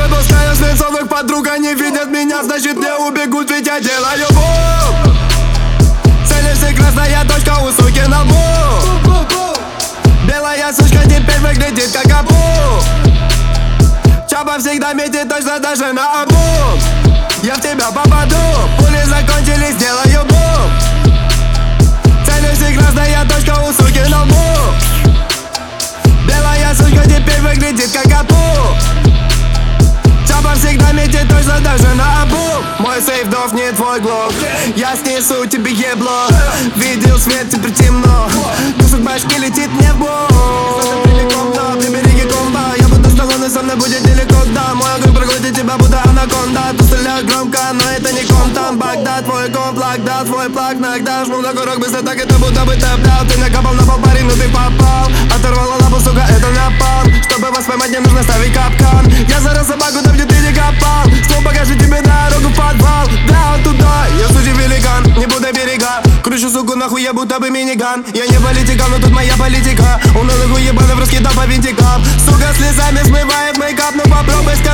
Выпускаю свинцовых подруг, они видят меня, значит не убегут, ведь я делаю бум. Целишься, красная точка у суки на лбу. Белая сучка теперь выглядит как обу. Чапа всегда метит точно даже на обум. Я в тебя попаду, пули закончились, делаю бум. Целишься, красная точка у суки на лбу. Белая сучка теперь выглядит как обу. Чапа всегда метит точно даже на обум. Мой сейф дов не твой глок, я снесу тебе ебло. Видел свет, теперь темно, кусок башки летит мне в бок. Ты береги комбо, я буду столоной, со мной будет далеко, да. Мой огонь проглотит тебя, будто анаконда. Тут стреляю громко, но это не контам. Багдад, твой комплак, да, твой плак. Нагда жму на курок быстро, так это будто бы тэп-дал. Ты накопал на пол, парень, ну ты попал. Оторвала лапу, сука, это напал. Чтобы вас поймать, не нужно ставить капкан. Я зараз собаку, там где ты не копал. Слово покажи тебе дорогу в подвал. Да, вот туда, я сучий великан, не буду берега. Кручу суку нахуй, я будто бы миниган. Я не политикан, но тут моя политика. Унылых уебанов раскидал по винтикам. Сука слезами смывает мейкап, ну попробуй сказать.